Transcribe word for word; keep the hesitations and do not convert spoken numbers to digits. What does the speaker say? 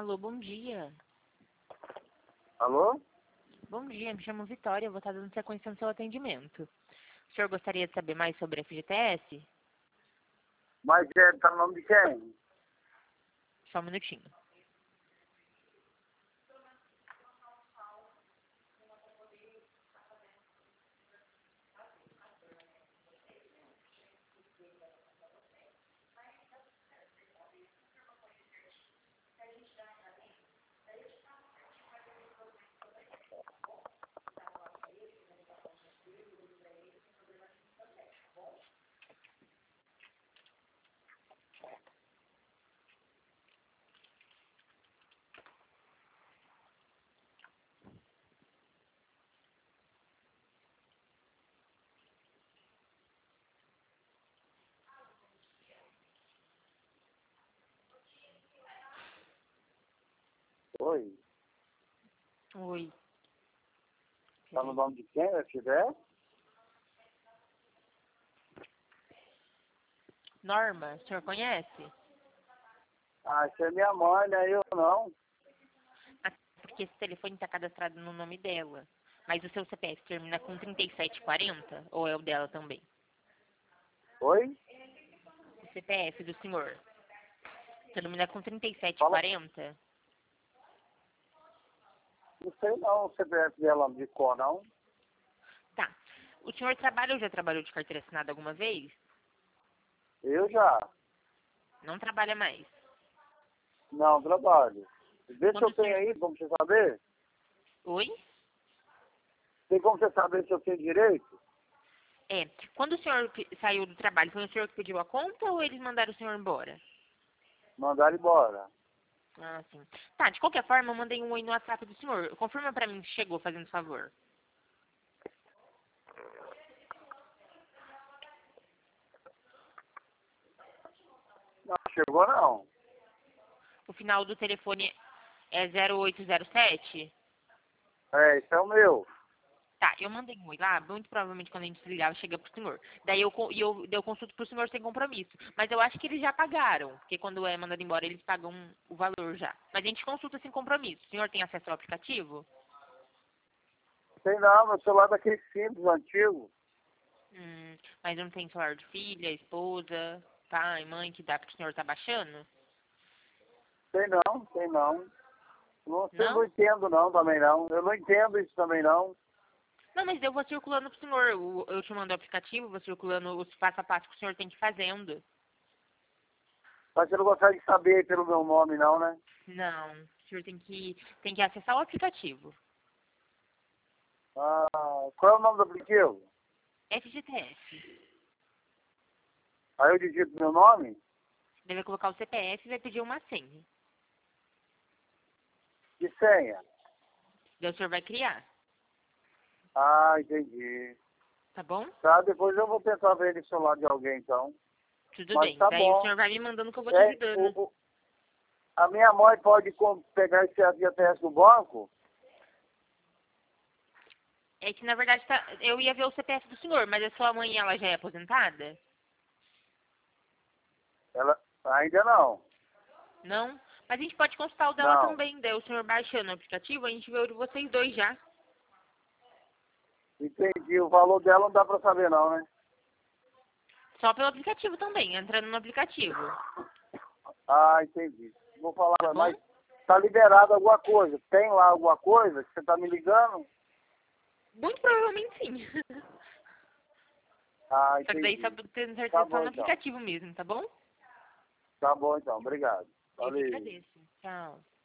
Alô, bom dia. Alô? Bom dia, me chamo Vitória, eu vou estar dando sequência no seu atendimento. O senhor gostaria de saber mais sobre a F G T S? Mas é, tá no nome de quem? Só um minutinho. Oi. Oi. Tá no nome de quem, se tiver? Norma, o senhor conhece? Ah, isso é minha mãe, não é eu não. Ah, porque esse telefone está cadastrado no nome dela. Mas o seu C P F termina com trinta e sete quarenta ou é o dela também? Oi? O C P F do senhor termina com trinta e sete Fala. quarenta? Não sei não, o C P F dela de cor, não. Tá. O senhor trabalha ou já trabalhou de carteira assinada alguma vez? Eu já. Não trabalha mais. Não, trabalho. Vê se Quando eu o tenho senhor... aí, como você saber. Oi? Tem como você saber se eu tenho direito? É. Quando o senhor pe- saiu do trabalho, foi o senhor que pediu a conta ou eles mandaram o senhor embora? Mandar embora. Ah, sim. Tá, de qualquer forma, eu mandei um oi no WhatsApp do senhor. Confirma pra mim se chegou, fazendo favor. Não, chegou não. O final do telefone é zero oito zero sete? É, esse é o meu. Tá, eu mandei um oi lá, muito provavelmente quando a gente desligar chega pro senhor. Daí eu, co- e eu, daí eu consulto pro senhor sem compromisso. Mas eu acho que eles já pagaram, porque quando é mandado embora eles pagam o valor já. Mas a gente consulta sem compromisso. O senhor tem acesso ao aplicativo? Tem não, meu celular é daquele simples, antigo. Hum, mas não tem celular de filha, esposa, pai, mãe que dá pro senhor tá baixando? Tem não, tem não. Não, eu não Não? entendo não também não. Eu não entendo isso também não. Não, mas eu vou circulando pro senhor. Eu, eu te mando o aplicativo, vou circulando os passo a passo que o senhor tem que ir fazendo. Mas você não consegue saber pelo meu nome não, né? Não, o senhor tem que, tem que acessar o aplicativo. Ah, qual é o nome do aplicativo? F G T S. Aí eu digito meu nome Deve colocar o C P F e vai pedir uma senha. e senha. Daí o senhor vai criar, Ah, entendi. tá bom? Tá, depois eu vou tentar ver no celular de alguém então. Tudo Mas bem. tá Daí o bom. senhor vai me mandando que eu vou te É, ajudando. o, o- a minha mãe pode com- pegar esse F G T S do banco? É que na verdade tá, eu ia ver o C P F do senhor, mas a sua mãe ela já é aposentada? Ela ainda não. Não? Mas a gente pode consultar o dela Não. também. Daí o senhor baixando o aplicativo, a gente vê o de vocês dois já. Entendi. O valor dela não dá pra saber não, né? Só pelo aplicativo também, entrando no aplicativo. Ah, entendi. Vou falar, Tá bom? mas tá liberado alguma coisa? Tem lá alguma coisa que você tá me ligando? Muito provavelmente sim. Ah, Só que daí só entendi. tem certeza Tá só bom no então. aplicativo mesmo, tá bom? Tá bom então. Obrigado. Eu que Valeu. agradeço. Tchau.